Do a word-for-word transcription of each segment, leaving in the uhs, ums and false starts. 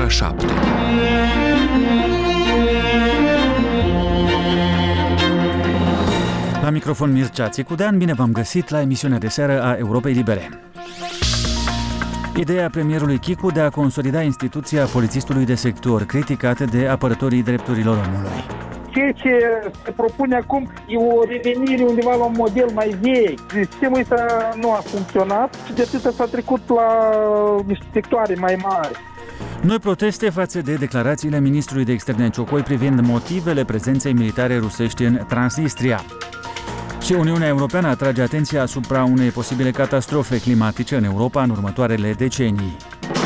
ora șapte. La microfon Mircea Țicudean, bine v-am găsit la emisiunea de seară a Europei Libere. Ideea premierului Chicu de a consolida instituția polițistului de sector, criticată de apărătorii drepturilor omului. Ceea ce se propune acum e o revenire undeva la un model mai vechi. Sistemul ăsta nu a funcționat și de atât s-a trecut la niște sectoare mai mari. Noi proteste față de declarațiile ministrului de externe Ciocoi privind motivele prezenței militare rusești în Transnistria. Și Uniunea Europeană atrage atenția asupra unei posibile catastrofe climatice în Europa în următoarele decenii.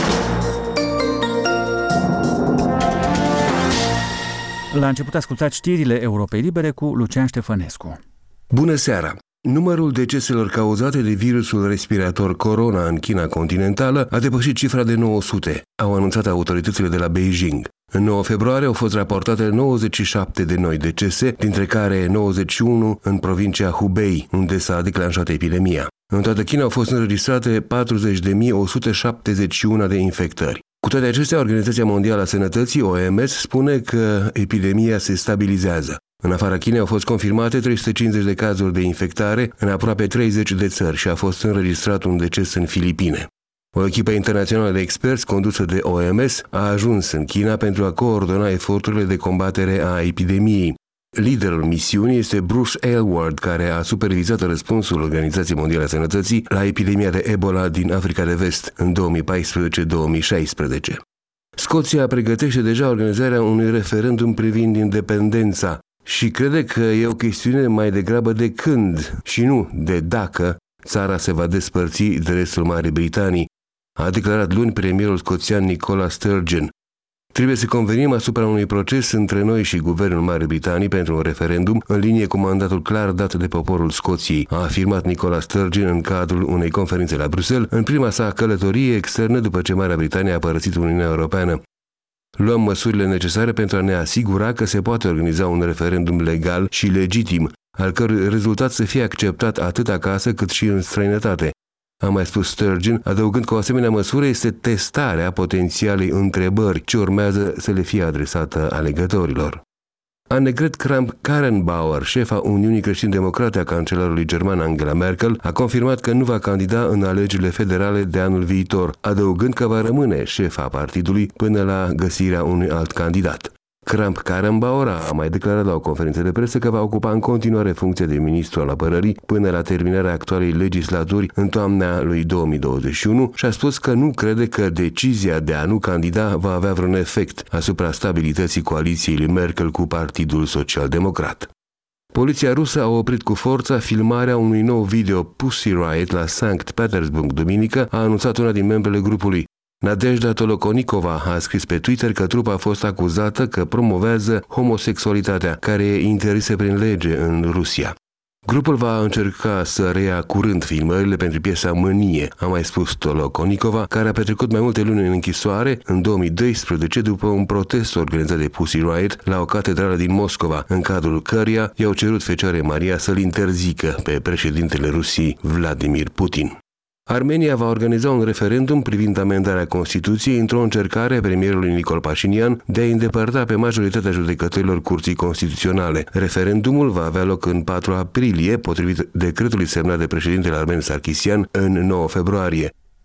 La început ascultați știrile Europei Libere cu Lucian Ștefănescu. Bună seara! Numărul deceselor cauzate de virusul respirator corona în China continentală a depășit cifra de nouă sute, au anunțat autoritățile de la Beijing. În nouă februarie au fost raportate nouăzeci și șapte de noi decese, dintre care nouăzeci și unu în provincia Hubei, unde s-a declanșat epidemia. În toată China au fost înregistrate patruzeci de mii o sută șaptezeci și unu de infectări. Cu toate acestea, Organizația Mondială a Sănătății, O M S, spune că epidemia se stabilizează. În afara Chinei au fost confirmate trei sute cincizeci de cazuri de infectare în aproape treizeci de țări și a fost înregistrat un deces în Filipine. O echipă internațională de experți condusă de O M S a ajuns în China pentru a coordona eforturile de combatere a epidemiei. Liderul misiunii este Bruce Aylward, care a supervizat răspunsul Organizației Mondiale a Sănătății la epidemia de Ebola din Africa de Vest în două mii paisprezece două mii șaisprezece. Scoția pregătește deja organizarea unui referendum privind independența și crede că e o chestiune mai degrabă de când și nu de dacă țara se va despărți de restul Marii Britanii, a declarat luni premierul scoțian Nicola Sturgeon. Trebuie să convenim asupra unui proces între noi și guvernul Marii Britanii pentru un referendum în linie cu mandatul clar dat de poporul Scoției, a afirmat Nicola Sturgeon în cadrul unei conferințe la Bruxelles, în prima sa călătorie externă după ce Marea Britanie a părăsit Uniunea Europeană. Luăm măsurile necesare pentru a ne asigura că se poate organiza un referendum legal și legitim, al cărui rezultat să fie acceptat atât acasă cât și în străinătate, a mai spus Sturgeon, adăugând că o asemenea măsură este testarea potențialei întrebări ce urmează să le fie adresată alegătorilor. Annegret Kramp-Karrenbauer, șefa Uniunii Creștin-Democrate a cancelarului german Angela Merkel, a confirmat că nu va candida în alegerile federale de anul viitor, adăugând că va rămâne șefa partidului până la găsirea unui alt candidat. Kramp-Karrenbauer a mai declarat la o conferință de presă că va ocupa în continuare funcția de ministru al apărării până la terminarea actualei legislaturi în toamna lui două mii douăzeci și unu și a spus că nu crede că decizia de a nu candida va avea vreun efect asupra stabilității coaliției lui Merkel cu Partidul Social-Democrat. Poliția rusă a oprit cu forța filmarea unui nou video Pussy Riot la Sankt Petersburg duminică, a anunțat una din membrele grupului. Nadejda Tolokonikova a scris pe Twitter că trupa a fost acuzată că promovează homosexualitatea, care e interzisă prin lege în Rusia. Grupul va încerca să reia curând filmările pentru piesa Mânie, a mai spus Tolokonikova, care a petrecut mai multe luni în închisoare în două mii doisprezece după un protest organizat de Pussy Riot la o catedrală din Moscova, în cadrul căreia i-au cerut Fecioarei Maria să-l interzică pe președintele Rusiei Vladimir Putin. Armenia va organiza un referendum privind amendarea Constituției într-o încercare a premierului Nicol Pașinian de a îndepărta pe majoritatea judecătorilor Curții Constituționale. Referendumul va avea loc în patru aprilie, potrivit decretului semnat de președintele armen Sarkisian în nouă februarie.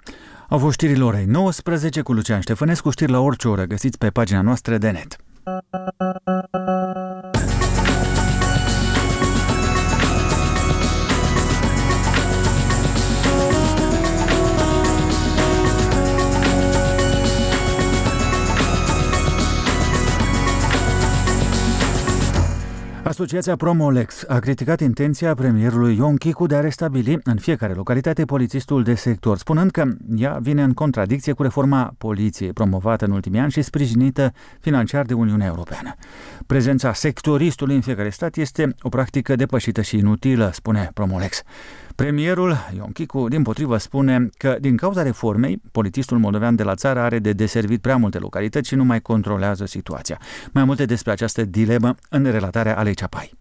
Au fost știrile orei nouăsprezece cu Lucian Ștefănescu, știri la orice oră găsiți pe pagina noastră de net. Asociația Promolex a criticat intenția premierului Ion Chicu de a restabili în fiecare localitate polițistul de sector, spunând că ea vine în contradicție cu reforma poliției promovată în ultimii ani și sprijinită financiar de Uniunea Europeană. Prezența sectoristului în fiecare stat este o practică depășită și inutilă, spune Promolex. Premierul Ion Chicu, dimpotrivă, spune că din cauza reformei, polițistul moldovean de la țară are de deservit prea multe localități și nu mai controlează situația. Mai multe despre această dilemă în relatarea Alei Ceapai.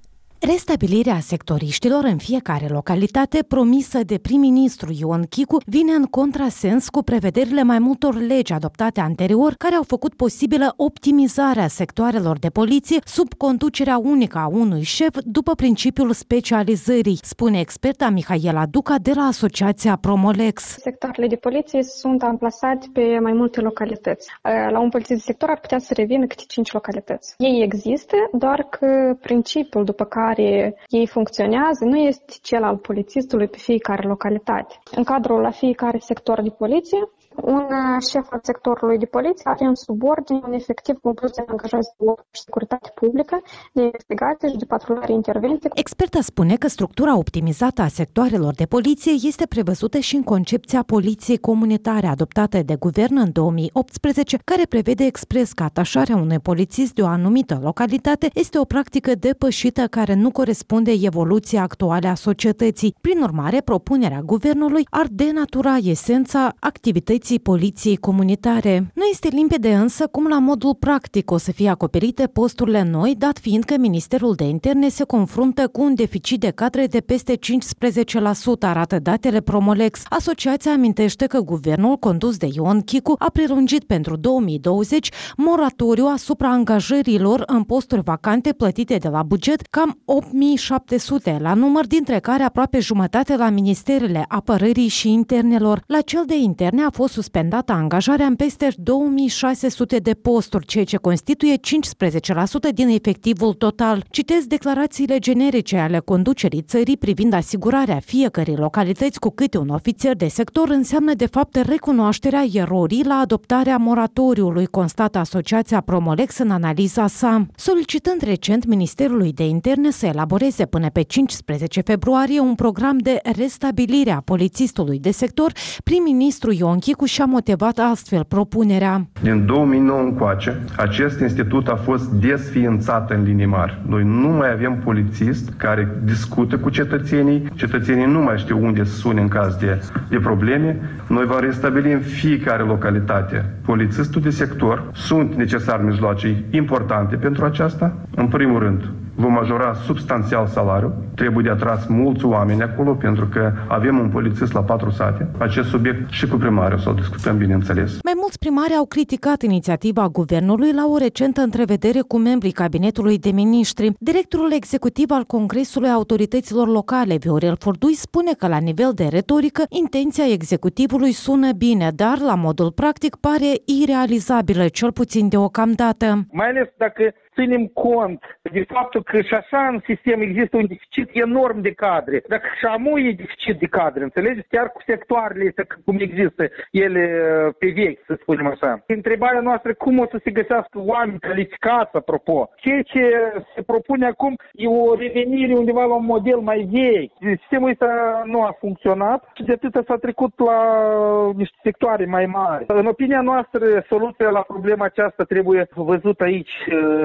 Restabilirea sectoriștilor în fiecare localitate promisă de prim-ministru Ion Chicu vine în contrasens cu prevederile mai multor legi adoptate anterior care au făcut posibilă optimizarea sectoarelor de poliție sub conducerea unică a unui șef după principiul specializării, spune experta Mihaela Duca de la Asociația Promolex. Sectoarele de poliție sunt amplasate pe mai multe localități. La un polițist de sector ar putea să revină câte cinci localități. Ei există, doar că principiul după care ei funcționează nu este cel al polițistului pe fiecare localitate. În cadrul la fiecare sector de poliție, un șef al sectorului de poliție are în subordine un efectiv compus de angajați de securitate publică, de investigație și de patrulare intervenție. Experta spune că structura optimizată a sectoarelor de poliție este prevăzută și în concepția poliției comunitare adoptată de guvern în două mii optsprezece, care prevede expres că atașarea unui polițist de o anumită localitate este o practică depășită care nu corespunde evoluției actuale a societății. Prin urmare, propunerea guvernului ar denatura esența activității poliției comunitare. Nu este limpede însă cum la modul practic o să fie acoperite posturile noi, dat fiind că Ministerul de Interne se confruntă cu un deficit de cadre de peste cincisprezece la sută, arată datele Promolex. Asociația amintește că guvernul condus de Ion Chicu a prelungit pentru două mii douăzeci moratoriu asupra angajărilor în posturi vacante plătite de la buget, cam opt mii șapte sute la număr, dintre care aproape jumătate la ministerele apărării și internelor. La cel de interne a fost suspendată angajarea în peste două mii șase sute de posturi, ceea ce constituie cincisprezece la sută din efectivul total. Citez declarațiile generice ale conducerii țării privind asigurarea fiecărei localități cu câte un ofițer de sector înseamnă de fapt recunoașterea erorii la adoptarea moratoriului, constată Asociația Promolex în analiza sa. Solicitând recent Ministerului de Interne să elaboreze până pe cincisprezece februarie un program de restabilire a polițistului de sector, prim-ministru Ion Chicu și-a motivat astfel propunerea. Din două mii nouă încoace, acest institut a fost desființat în linii mari. Noi nu mai avem polițist care discută cu cetățenii, cetățenii nu mai știu unde să sune în caz de, de probleme. Noi vom restabili în fiecare localitate polițistul de sector. Sunt necesari mijloace importante pentru aceasta. În primul rând, vom majora substanțial salariul. Trebuie de atras mulți oameni acolo, pentru că avem un polițist la patru sate. Acest subiect și cu primarul să o discutăm, bineînțeles. Mai mulți primari au criticat inițiativa guvernului la o recentă întrevedere cu membrii cabinetului de miniștri. Directorul executiv al Congresului Autorităților Locale, Viorel Furdui, spune că la nivel de retorică, intenția executivului sună bine, dar la modul practic pare irealizabilă, cel puțin deocamdată. Mai ales dacă ținem cont de faptul că și așa în sistem există un deficit enorm de cadre. Dacă și amu e deficit de cadre, înțelegeți? Chiar cu sectoarele astea, cum există ele pe vechi, să spunem așa. Întrebarea noastră, cum o să se găsească oameni calificați, apropo? Ceea ce se propune acum e o revenire undeva la un model mai vechi. Sistemul ăsta nu a funcționat și de atât s-a trecut la niște sectoare mai mari. În opinia noastră, soluția la problema aceasta trebuie văzută aici,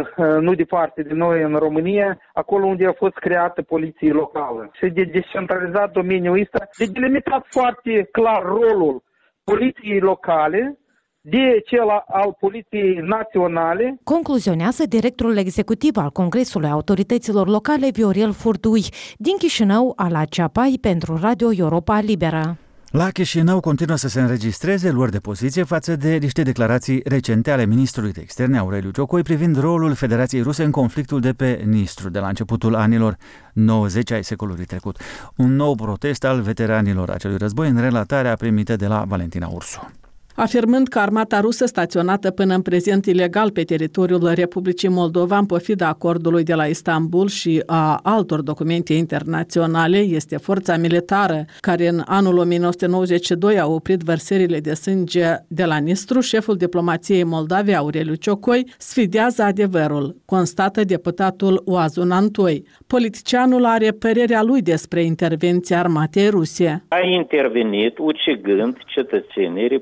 nu departe de noi în România, acolo unde a fost creată poliție locală. Și de descentralizat domeniul ăsta, de delimitat foarte clar rolul poliției locale de cel al poliției naționale. Concluzionează directorul executiv al Congresului Autorităților Locale, Viorel Furdui, din Chișinău, Ala Ceapai, pentru Radio Europa Liberă. La Chișinău continuă să se înregistreze luări de poziție față de niște declarații recente ale ministrului de externe Aureliu Ciocoi privind rolul Federației Ruse în conflictul de pe Nistru de la începutul anilor nouăzeci ai secolului trecut. Un nou protest al veteranilor acelui război în relatarea primită de la Valentina Ursu. Afirmând că armata rusă staționată până în prezent ilegal pe teritoriul Republicii Moldova în pofida acordului de la Istanbul și a altor documente internaționale este forța militară care în anul o mie nouă sute nouăzeci și doi a oprit vărsările de sânge de la Nistru, șeful diplomației moldave Aureliu Ciocoi sfidează adevărul, constată deputatul Oazun Antoi. Politicianul are părerea lui despre intervenția armatei ruse. A intervenit ucigând cetățenii Republicii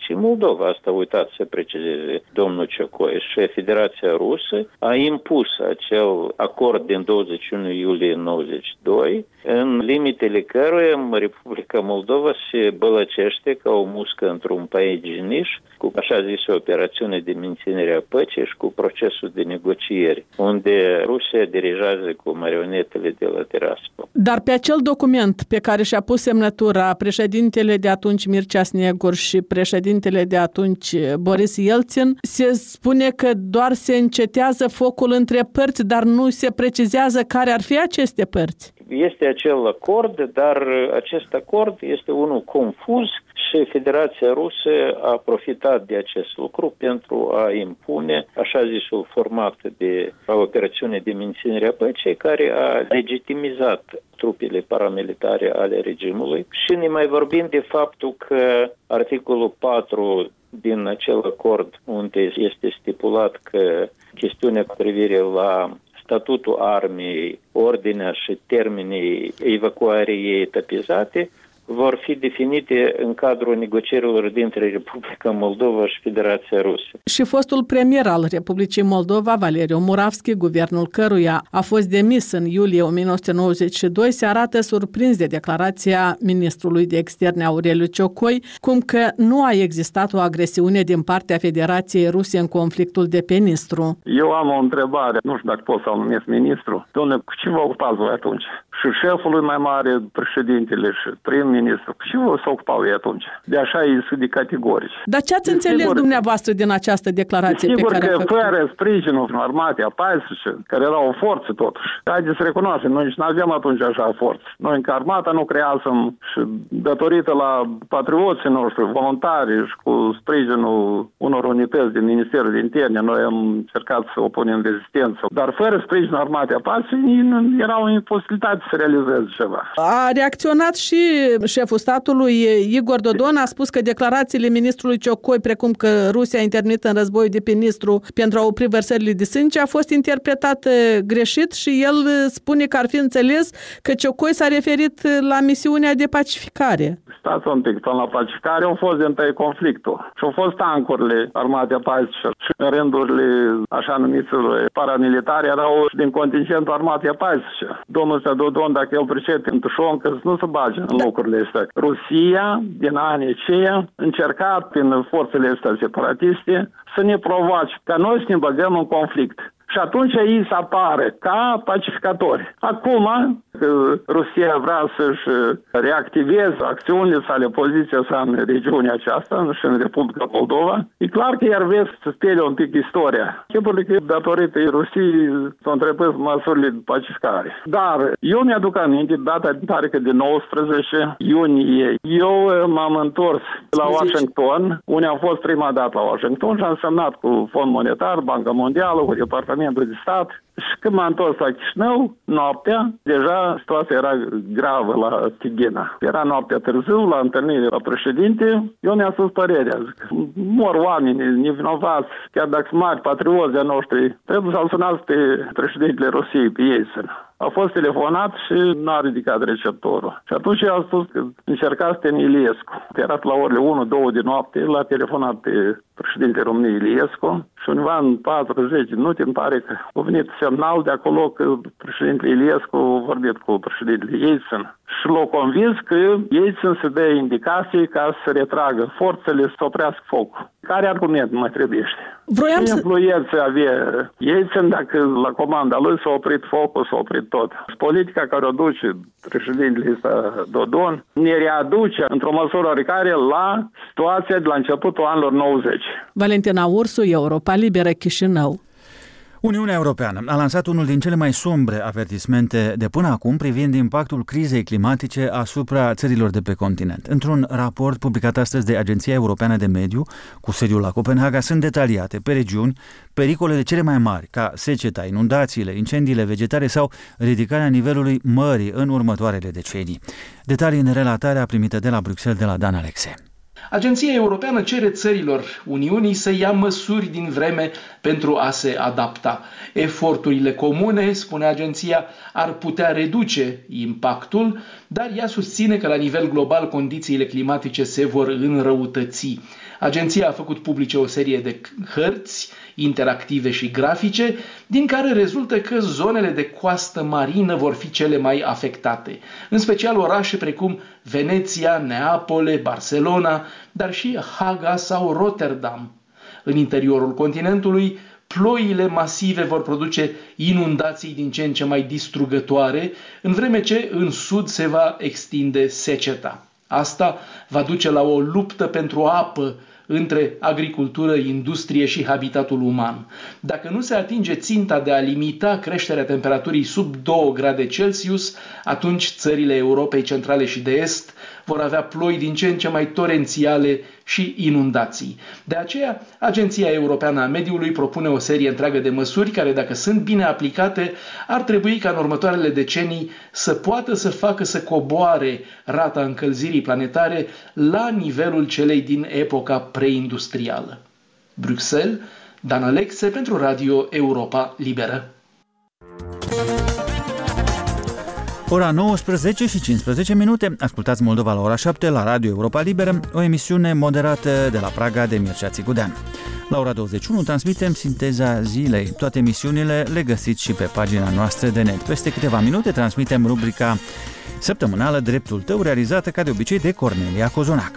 Republicii Moldova. Asta uitat să precizeze domnul Ciocoi. Și Federația Rusă a impus acel acord din douăzeci și unu iulie nouăzeci și doi, în limitele căruia Republica Moldova se bălăcește ca o muscă într-un pai geniș, cu așa zisă operațiune de menținere a păcii și cu procesul de negocieri, unde Rusia dirigează cu marionetele de la Tiraspol. Dar pe acel document pe care și-a pus semnătura președintele de atunci Mircea Snegur și președintele de atunci Boris Yeltsin, se spune că doar se încetează focul între părți, dar nu se precizează care ar fi aceste părți. Este acel acord, dar acest acord este unul confuz și Federația Rusă a profitat de acest lucru pentru a impune așa zisul format de operațiune de menținere a păcii, care a legitimizat trupele paramilitare ale regimului. Și ne mai vorbim de faptul că articolul patru din acel acord, unde este stipulat că chestiunea cu privire la statutul armei, ordinea și termenii evacuării ei etapizate, vor fi definite în cadrul negocierilor dintre Republica Moldova și Federația Rusă. Și fostul premier al Republicii Moldova, Valeriu Muravski, guvernul căruia a fost demis în iulie o mie nouă sute nouăzeci și doi, se arată surprins de declarația ministrului de externe Aureliu Ciocoi, cum că nu a existat o agresiune din partea Federației Ruse în conflictul de pe Nistru. Eu am o întrebare, nu știu dacă pot să-l numesc ministru. Dom'le, cu ce vă ocupați voi atunci? Și șefului mai mare, președintele și prim-ministru, cu ce vă se ocupau ei atunci? De așa e de categorici. Dar ce ați înțeles sigur, dumneavoastră din această declarație pe care a făcut? Sigur că fără sprijinul armatei a paisprezece, care era o forță totuși. Haideți să recunoaștem, noi nici nu aveam atunci așa forță. Noi încă armata nu creasem și datorită la patrioții noștri, voluntari și cu sprijinul unor unități din Ministerul de Interne, noi am încercat să opunem rezistență. Dar fără sprijinul armatei a paisprezece era o imposibilitate să realizeze ceva. A reacționat și șeful statului Igor Dodon, a spus că declarațiile ministrului Ciocoi, precum că Rusia a intervenit în războiul de pe Nistru pentru a opri vărsările de sânge, a fost interpretată greșit și el spune că ar fi înțeles că Ciocoi s-a referit la misiunea de pacificare. Stați un pic, până la pacificare au fost din tăi conflictul și au fost tancurile armate a paisprezece și în rândurile așa numiților paramilitare erau din contingentul armatei a paisprezece. Domnul Dodon, dacă el pricepe în tușon, că nu se bage în locurile astea. Rusia, din anii aceia, încerca prin forțele astea separatiste să ne provoace ca noi să ne băgăm în conflict. Și atunci ei se apare ca pacificatori. Acum, că Rusia vrea să-și reactiveze acțiunile sale, poziția sa în regiunea aceasta și în Republica Moldova, e clar că iar vezi să spele un pic istoria. Chipurile că datorită Rusiei s-au întrepăs măsurile de pacificare. Dar eu mi-aduc aminte, data de de nouăsprezece iunie, eu m-am întors la Washington, unde am fost prima dată la Washington și am semnat cu Fond Monetar, Banca Mondială, cu Departamentul de Stat. Și când m-am întors la Chișinău, noaptea, deja situația era gravă la Tighina. Era noaptea târziu, la întâlnire la președinte, eu mi-am spus părerea. Zic, mor oameni nevinovați, chiar dacă sunt mari patrioții noștri, trebuie să-l sunați pe președintele Rusiei, pe Yeltsin. A fost telefonat și n-a ridicat receptorul. Și atunci eu am spus că încerca Sten Iliescu. Era la orele unu două de noapte, l-a telefonat pe președintele României Iliescu și undeva în patruzeci de minute îmi pare că a venit semnal de acolo că președintele Iliescu a vorbit cu președintele Yeltsin și l-a convins că Yeltsin se dă indicații ca să retragă forțele, să oprească focul. Care argument mai trebuiește? Vroiam Ce să... influență avea Yeltsin dacă la comanda lui s-a oprit focul, s-a oprit tot. Politica care o duce președintele ăsta Dodon ne readuce într-o măsură oricare la situația de la începutul anilor nouăzeci. Valentina Ursu, Europa Liberă, Chișinău. Uniunea Europeană a lansat unul din cele mai sumbre avertismente de până acum privind impactul crizei climatice asupra țărilor de pe continent. Într-un raport publicat astăzi de Agenția Europeană de Mediu, cu sediul la Copenhaga, sunt detaliate pe regiuni pericolele cele mai mari, ca seceta, inundațiile, incendiile vegetare sau ridicarea nivelului mării în următoarele decenii. Detalii în relatarea primită de la Bruxelles de la Dan Alexe. Agenția Europeană cere țărilor Uniunii să ia măsuri din vreme pentru a se adapta. Eforturile comune, spune agenția, ar putea reduce impactul, dar ea susține că la nivel global condițiile climatice se vor înrăutăți. Agenția a făcut publice o serie de hărți interactive și grafice, din care rezultă că zonele de coastă marină vor fi cele mai afectate, în special orașe precum Veneția, Neapole, Barcelona, dar și Haga sau Rotterdam. În interiorul continentului, ploile masive vor produce inundații din ce în ce mai distrugătoare, în vreme ce în sud se va extinde seceta. Asta va duce la o luptă pentru apă între agricultură, industrie și habitatul uman. Dacă nu se atinge ținta de a limita creșterea temperaturii sub doi grade Celsius, atunci țările Europei Centrale și de Est vor avea ploi din ce în ce mai torențiale și inundații. De aceea, Agenția Europeană a Mediului propune o serie întreagă de măsuri care, dacă sunt bine aplicate, ar trebui ca în următoarele decenii să poată să facă să coboare rata încălzirii planetare la nivelul celei din epoca preindustrială. Bruxelles, Dan Alexe pentru Radio Europa Liberă. Ora nouăsprezece și cincisprezece minute, ascultați Moldova la ora șapte la Radio Europa Liberă, o emisiune moderată de la Praga de Mircea Țigudean. La ora douăzeci și unu transmitem Sinteza Zilei. Toate emisiunile le găsiți și pe pagina noastră de net. Peste câteva minute transmitem rubrica săptămânală Dreptul Tău, realizată ca de obicei de Cornelia Cozonac.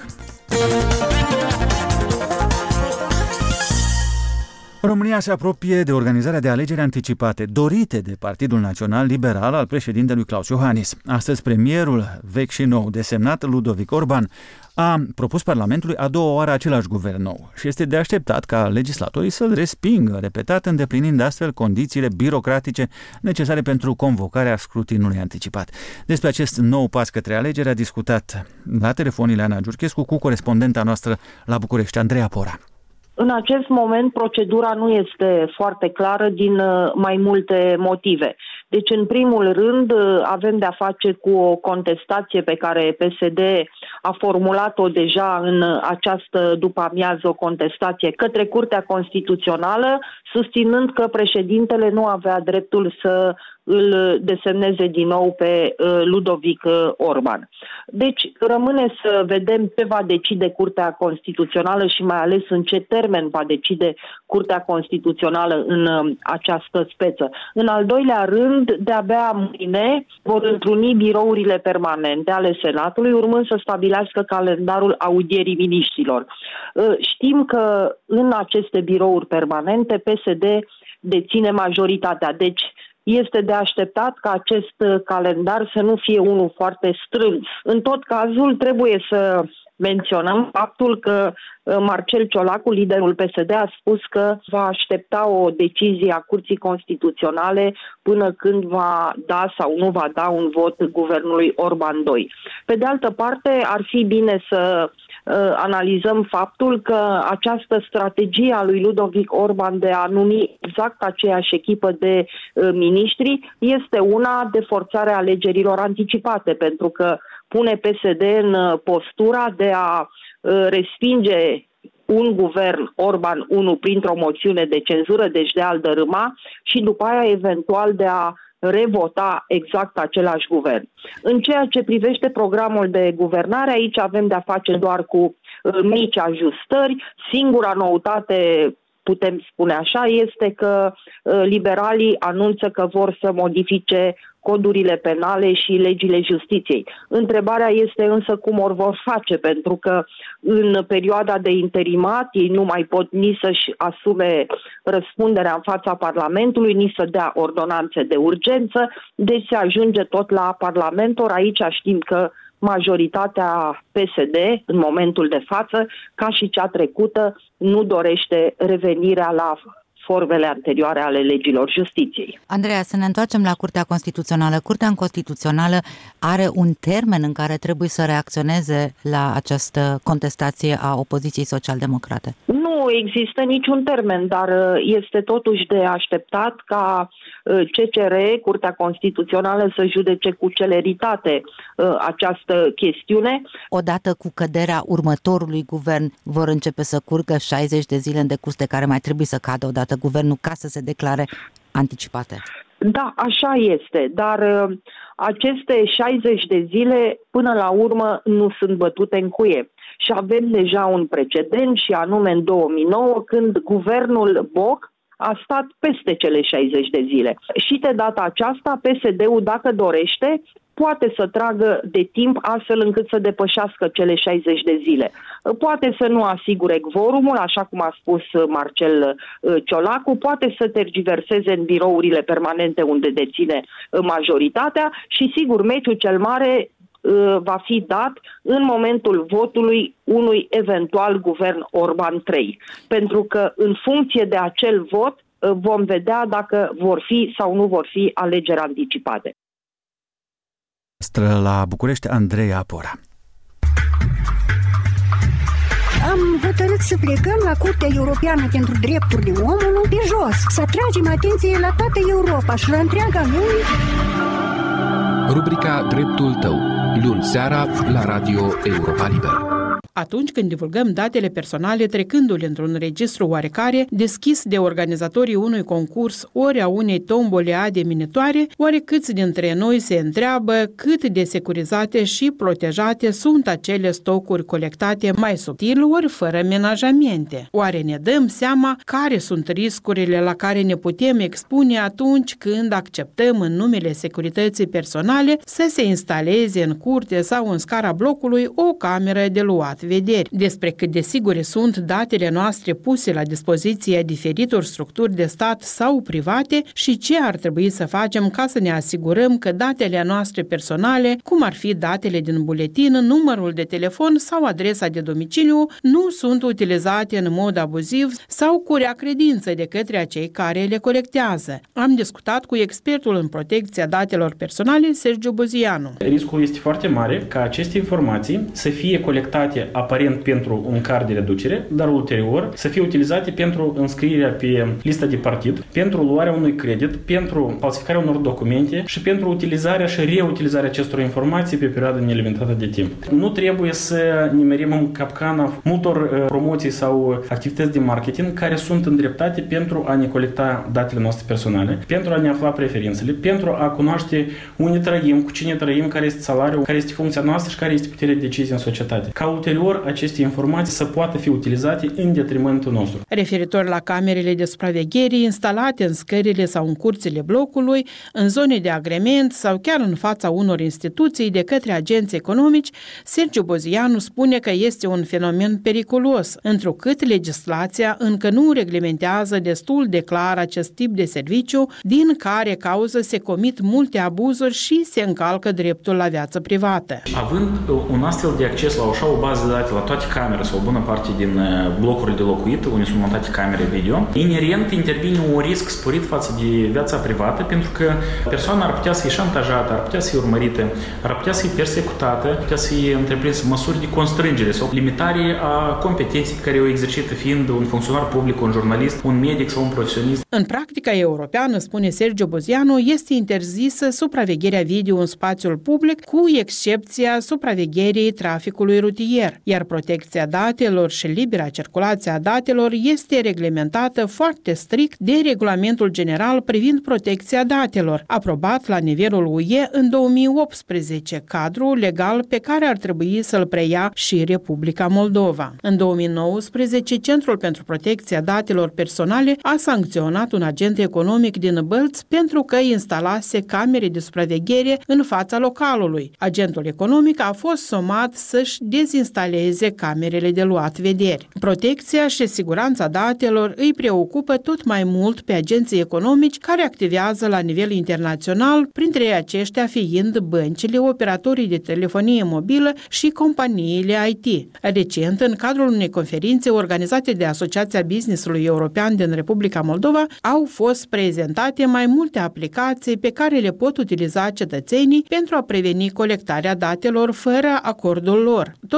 România se apropie de organizarea de alegeri anticipate dorite de Partidul Național Liberal al președintelui Klaus Iohannis. Astăzi, premierul vechi și nou desemnat, Ludovic Orban, a propus Parlamentului a doua oară același guvern nou și este de așteptat ca legislatorii să-l respingă, repetat, îndeplinind astfel condițiile birocratice necesare pentru convocarea scrutinului anticipat. Despre acest nou pas către alegeri a discutat la telefon Ileana Giurchescu cu corespondenta noastră la București, Andreea Pora. În acest moment, procedura nu este foarte clară din mai multe motive. Deci, în primul rând, avem de-a face cu o contestație pe care P S D a formulat-o deja în această după-amiază, o contestație către Curtea Constituțională, susținând că președintele nu avea dreptul să îl desemneze din nou pe Ludovic Orban. Deci, rămâne să vedem ce va decide Curtea Constituțională și mai ales în ce termen va decide Curtea Constituțională în această speță. În al doilea rând, de-abia mâine vor întruni birourile permanente ale Senatului, urmând să stabilească calendarul audierii miniștrilor. Știm că în aceste birouri permanente P S D deține majoritatea, deci este de așteptat ca acest calendar să nu fie unul foarte strâns. În tot cazul, trebuie să menționăm faptul că Marcel Ciolacu, liderul P S D, a spus că va aștepta o decizie a Curții Constituționale până când va da sau nu va da un vot guvernului Orban doi. Pe de altă parte, ar fi bine să uh, analizăm faptul că această strategie a lui Ludovic Orban de a numi exact aceeași echipă de uh, miniștri este una de forțare a alegerilor anticipate, pentru că pune P S D în postura de a uh, respinge un guvern Orban unu printr-o moțiune de cenzură, deci de a-l dărâma, și după aia eventual de a revota exact același guvern. În ceea ce privește programul de guvernare, aici avem de-a face doar cu uh, mici ajustări. Singura noutate, putem spune așa, este că uh, liberalii anunță că vor să modifice codurile penale și legile justiției. Întrebarea este însă cum o vor face, pentru că în perioada de interimat ei nu mai pot nici să-și asume răspunderea în fața Parlamentului, nici să dea ordonanțe de urgență, deci se ajunge tot la Parlament. Ori aici știm că majoritatea P S D, în momentul de față, ca și cea trecută, nu dorește revenirea la formele anterioare ale legilor justiției. Andreea, să ne întoarcem la Curtea Constituțională. Curtea Constituțională are un termen în care trebuie să reacționeze la această contestație a opoziției social-democrate? Nu Nu există niciun termen, dar este totuși de așteptat ca C C R, Curtea Constituțională, să judece cu celeritate această chestiune. Odată cu căderea următorului guvern vor începe să curgă șaizeci de zile în decurs de care mai trebuie să cadă odată guvernul ca să se declare anticipate. Da, așa este, dar aceste șaizeci de zile până la urmă nu sunt bătute în cuie. Și avem deja un precedent, și anume în două mii nouă, când guvernul Boc a stat peste cele șaizeci de zile. Și de data aceasta, P S D-ul, dacă dorește, poate să tragă de timp astfel încât să depășească cele șaizeci de zile. Poate să nu asigure quorumul, așa cum a spus Marcel Ciolacu, poate să tergiverseze în birourile permanente unde deține majoritatea și, sigur, meciul cel mare va fi dat în momentul votului unui eventual guvern Orban trei. Pentru că în funcție de acel vot vom vedea dacă vor fi sau nu vor fi alegeri anticipate. Stră la București, Andrei Apora. Am hotărât să plecăm la Curtea Europeană pentru Drepturile Omului pe jos, să atragem atenție la toată Europa și la întreaga lume. Rubrica Dreptul tău, luni seara la Radio Europa Liberă. Atunci când divulgăm datele personale trecându-le într-un registru oarecare deschis de organizatorii unui concurs ori a unei tombole ademinitoare, oare câți dintre noi se întreabă cât de securizate și protejate sunt acele stocuri colectate mai subtil ori fără menajamente? Oare ne dăm seama care sunt riscurile la care ne putem expune atunci când acceptăm în numele securității personale să se instaleze în curte sau în scara blocului o cameră de luat vederi? Despre cât de sigure sunt datele noastre puse la dispoziția diferitor structuri de stat sau private și ce ar trebui să facem ca să ne asigurăm că datele noastre personale, cum ar fi datele din buletin, numărul de telefon sau adresa de domiciliu, nu sunt utilizate în mod abuziv sau cu rea credință de către cei care le colectează. Am discutat cu expertul în protecția datelor personale, Sergiu Buzianu. Riscul este foarte mare ca aceste informații să fie colectate aparent pentru un card de reducere, dar ulterior să fie utilizate pentru înscrierea pe lista de partid, pentru luarea unui credit, pentru falsificarea unor documente și pentru utilizarea și reutilizarea acestor informații pe perioadă nelimitată de timp. Nu trebuie să nimerim în capcana multor promoții sau activități de marketing care sunt îndreptate pentru a ne colecta datele noastre personale, pentru a ne afla preferințele, pentru a cunoaște unde trăim, cu cine trăim, care este salariul, care este funcția noastră și care este puterea de decizie în societate. Ca ulterior aceste informații să poată fi utilizate în detrimentul nostru. Referitor la camerele de supraveghere instalate în scările sau în curțile blocului, în zone de agrement sau chiar în fața unor instituții de către agenți economici, Sergiu Bozianu spune că este un fenomen periculos, întrucât legislația încă nu reglementează destul de clar acest tip de serviciu, din care cauză se comit multe abuzuri și se încalcă dreptul la viață privată. Având un astfel de acces la așa o bază de date la toate camerele sau o bună parte din blocurile de locuit, unde sunt montate camere video, inerent intervine un risc sporit față de viața privată, pentru că persoana ar putea să fie șantajată, ar putea să fie urmărită, ar putea să fie persecutată, ar putea să fie întreprinsă măsuri de constrângere sau limitare a competenței pe care o exercită fiind un funcționar public, un jurnalist, un medic sau un profesionist. În practica europeană, spune Sergiu Bozianu, este interzisă supravegherea video în spațiul public, cu excepția supravegherii traficului rutier, iar protecția datelor și libera circulație a datelor este reglementată foarte strict de Regulamentul General privind protecția datelor, aprobat la nivelul U E în două mii optsprezece, cadru legal pe care ar trebui să-l preia și Republica Moldova. În două mii nouăsprezece, Centrul pentru Protecția Datelor Personale a sancționat un agent economic din Bălți pentru că instalase camere de supraveghere în fața localului. Agentul economic a fost somat să-și dezinstaleze camerele de luat vederi. Protecția și siguranța datelor îi preocupă tot mai mult pe agenții economici care activează la nivel internațional, printre aceștia fiind băncile, operatorii de telefonie mobilă și companiile I T. Recent, în cadrul unei conferințe organizate de Asociația Business-ului European din Republica Moldova, au fost prezentate mai multe aplicații pe care le pot utiliza cetățenii pentru a preveni colectarea datelor fără acordul lor. Totuși,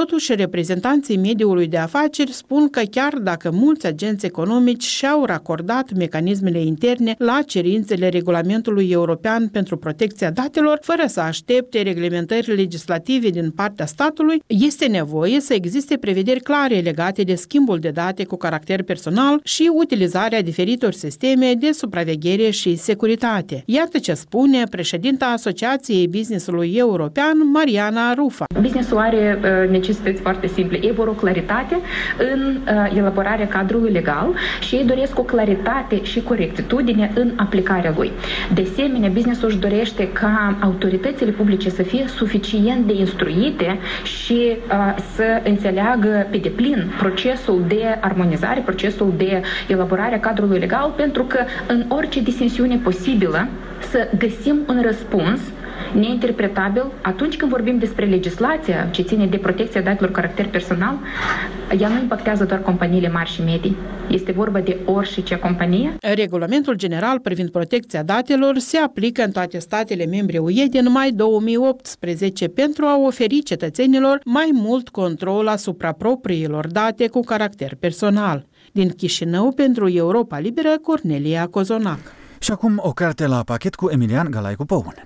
reprezentanții mediului de afaceri spun că chiar dacă mulți agenți economici și-au racordat mecanismele interne la cerințele regulamentului european pentru protecția datelor, fără să aștepte reglementări legislative din partea statului, este nevoie să existe prevederi clare legate de schimbul de date cu caracter personal și utilizarea diferitor sisteme de supraveghere și securitate. Iată ce spune președinta Asociației Business-ului European, Mariana Rufa. Businessul are uh, necesități foarte simple. Ei vor o claritate în uh, elaborarea cadrului legal și ei doresc o claritate și corectitudine în aplicarea lui. De asemenea, businessul își dorește ca autoritățile publice să fie suficient de instruite și uh, să înțeleagă pe deplin procesul de armonizare, procesul de elaborare a cadrului legal, pentru că în orice disensiune posibilă să găsim un răspuns neinterpretabil. Atunci când vorbim despre legislația ce ține de protecția datelor caracter personal, ea nu impactează doar companiile mari și medii. Este vorba de orice companie. Regulamentul general privind protecția datelor se aplică în toate statele membre U E din mai două mii optsprezece pentru a oferi cetățenilor mai mult control asupra propriilor date cu caracter personal. Din Chișinău, pentru Europa Liberă, Cornelia Cozonac. Și acum o carte la pachet cu Emilian Galaicu Păun.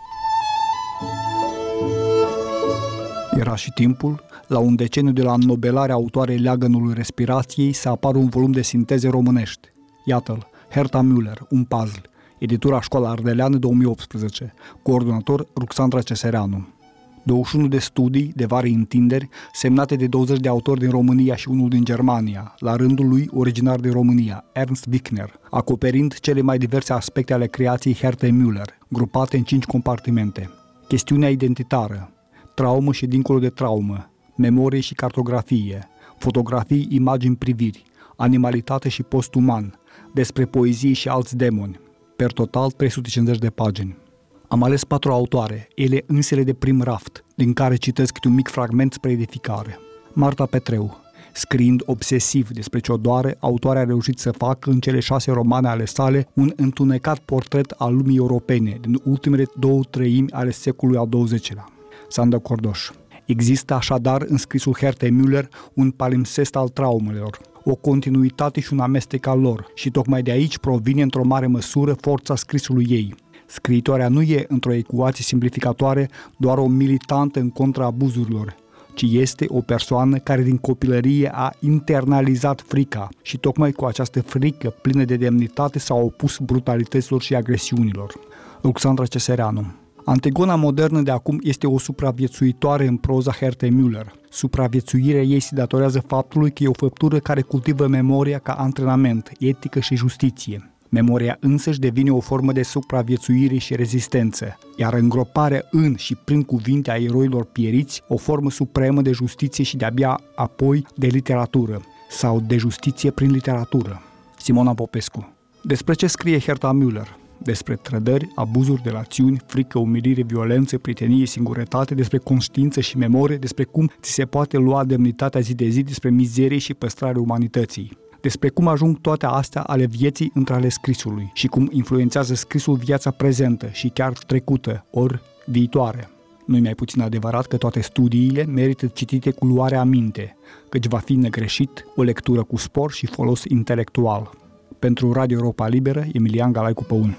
Era și timpul, la un deceniu de la înnobelarea autoarei Leagănului respirației, să apară un volum de sinteze românești. Iată-l, Herta Müller, un puzzle, editura Școala Ardeleană două mii optsprezece, coordonator Ruxandra Cesereanu. douăzeci și unu de studii de vari întinderi, semnate de douăzeci de autori din România și unul din Germania, la rândul lui originar din România, Ernst Wickner, acoperind cele mai diverse aspecte ale creației Hertei Müller, grupate în cinci compartimente. Chestiunea identitară, traumă și dincolo de traumă, memorie și cartografie, fotografii, imagini, priviri, animalitate și postuman, despre poezie și alți demoni, per total trei sute cincizeci de pagini. Am ales patru autoare, ele însele de prim raft, din care citesc câte un mic fragment spre edificare. Marta Petreu, scriind obsesiv despre ce o doare, autoarea a reușit să facă în cele șase romane ale sale un întunecat portret al lumii europene din ultimele două treimi ale secolului al douăzecilea. Sandra Cordoș. Există așadar în scrisul Hertei Müller un palimpsest al traumelor, o continuitate și un amestec al lor, și tocmai de aici provine într-o mare măsură forța scrisului ei. Scriitoarea nu e, într-o ecuație simplificatoare, doar o militantă în contra abuzurilor, ci este o persoană care din copilărie a internalizat frica și tocmai cu această frică plină de demnitate s-a opus brutalităților și agresiunilor. Ruxandra Cesereanu. Antigona modernă de acum este o supraviețuitoare în proza Hertei Müller. Supraviețuirea ei se datorează faptului că e o făptură care cultivă memoria ca antrenament, etică și justiție. Memoria însăși devine o formă de supraviețuire și rezistență, iar îngroparea în și prin cuvinte a eroilor pieriți, o formă supremă de justiție și de-abia apoi de literatură, sau de justiție prin literatură. Simona Popescu. Despre ce scrie Herta Müller? Despre trădări, abuzuri, relațiuni, frică, umilire, violență, prietenie, singurătate, despre conștiință și memorie, despre cum ți se poate lua demnitatea zi de zi, despre mizerie și păstrarea umanității. Despre cum ajung toate astea ale vieții între ale scrisului și cum influențează scrisul viața prezentă și chiar trecută, ori viitoare. Nu-i mai puțin adevărat că toate studiile merită citite cu luarea aminte, căci va fi negreșit o lectură cu spor și folos intelectual. Pentru Radio Europa Liberă, Emilian Galaicu Păun.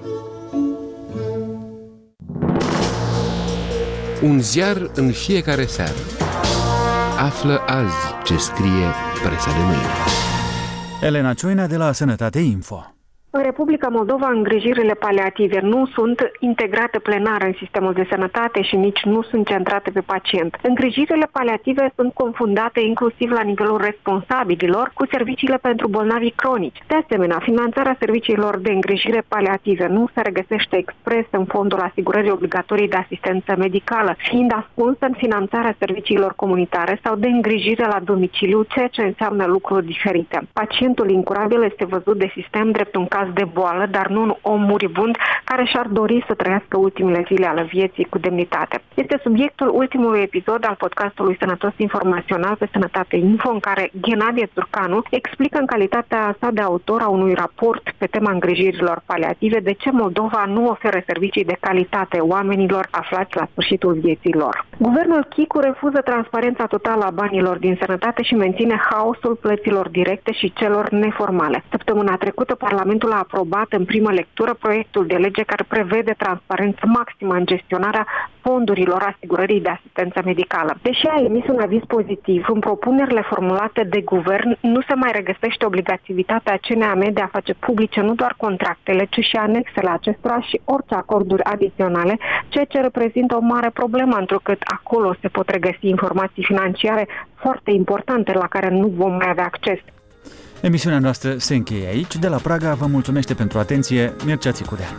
Un ziar în fiecare seară. Află azi ce scrie presa de mâine. Elena Cioina de la Sănătate Info. În Republica Moldova, îngrijirile paliative nu sunt integrate plenar în sistemul de sănătate și nici nu sunt centrate pe pacient. Îngrijirile paliative sunt confundate inclusiv la nivelul responsabililor cu serviciile pentru bolnavii cronici. De asemenea, finanțarea serviciilor de îngrijire paliative nu se regăsește expres în fondul asigurării obligatorii de asistență medicală, fiind ascunsă în finanțarea serviciilor comunitare sau de îngrijire la domiciliu, ceea ce înseamnă lucruri diferite. Pacientul incurabil este văzut de sistem drept un caz de boală, dar nu un om muribund care și-ar dori să trăiască ultimele zile ale vieții cu demnitate. Este subiectul ultimului episod al podcastului Sănătos Informațional pe Sănătate Info, în care Ghenadie Țurcanu explică în calitatea sa de autor a unui raport pe tema îngrijirilor paliative de ce Moldova nu oferă servicii de calitate oamenilor aflați la sfârșitul vieții lor. Guvernul Chicu refuză transparența totală a banilor din sănătate și menține haosul plăților directe și celor neformale. Săptămâna trecută, Parlamentul a aprobat în primă lectură proiectul de lege care prevede transparență maximă în gestionarea fondurilor asigurării de asistență medicală. Deși a emis un aviz pozitiv, în propunerile formulate de guvern nu se mai regăsește obligativitatea C N A M de a face publice nu doar contractele, ci și anexele acestora și orice acorduri adiționale, ceea ce reprezintă o mare problemă, întrucât acolo se pot regăsi informații financiare foarte importante la care nu vom mai avea acces. Emisiunea noastră se încheie aici. De la Praga vă mulțumește pentru atenție Mircea Țicudea.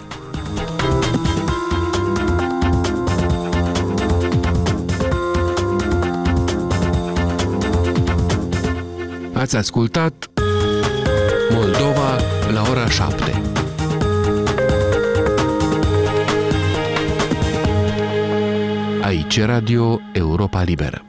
Ați ascultat Moldova la ora șapte. Aici Radio Europa Liberă.